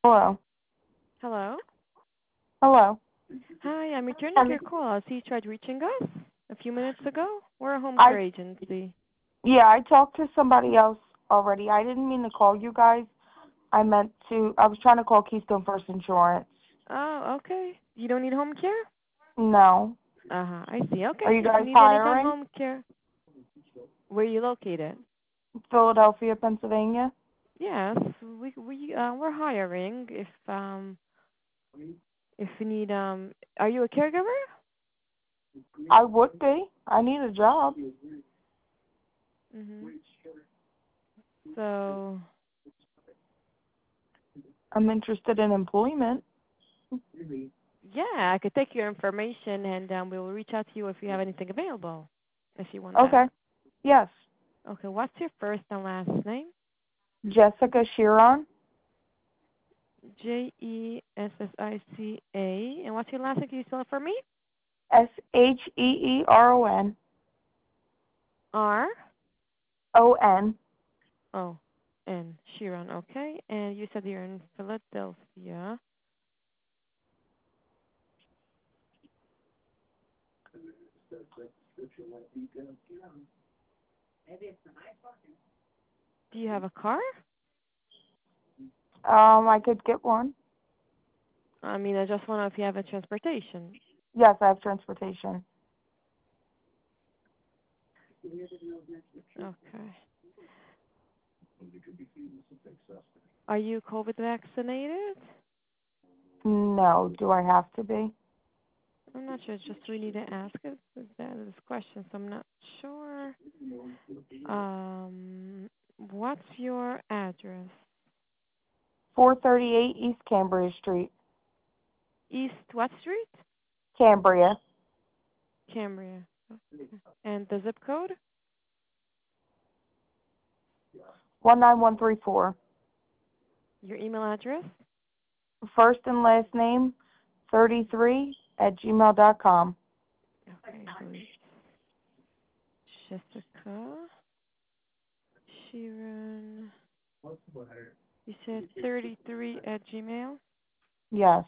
Hello. Hello? Hello. Hi, I'm returning your call. I see you tried reaching us a few minutes ago. We're a home I care agency. yeah, I talked to somebody else already. I didn't mean to call you guys. I was trying to call Keystone First Insurance. Oh, okay. You don't need home care? No. I see. Are Okay. you If you guys need any kind of hiring? home care, where are you located? Philadelphia, Pennsylvania? Yes, we're hiring. If you need are you a caregiver? I would be. I need a job. Mhm. So, I'm interested in employment. yeah, I could take your information and we will reach out to you if you have anything available. If you want that. Okay. Yes. Okay. What's your first and last name? Jessica Sheeran. Jessica. And what's your last name? Can you spell it for me? Sheeron. R O-N. O N. Sharon. Okay. And you said you're in Philadelphia. Do you have a car? I could get one. I mean, I just want to know if you have a transportation. Yes, I have transportation. Okay. Are you COVID vaccinated? No. Do I have to be? I'm not sure. It's just we need to ask this question, so I'm not sure. What's your address? 438 East Cambria Street. East what street? Cambria. Cambria. Okay. And the zip code? 19134. Your email address? First and last name, 33@gmail.com. Okay, so it's Jessica Sheeran. You said 33 at Gmail? Yes.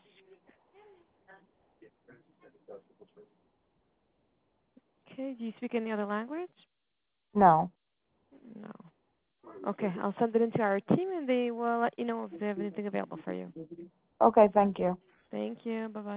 Okay, do you speak any other language? No. No. Okay, I'll send it into our team and they will let you know if they have anything available for you. Okay, thank you. Thank you. Bye-bye.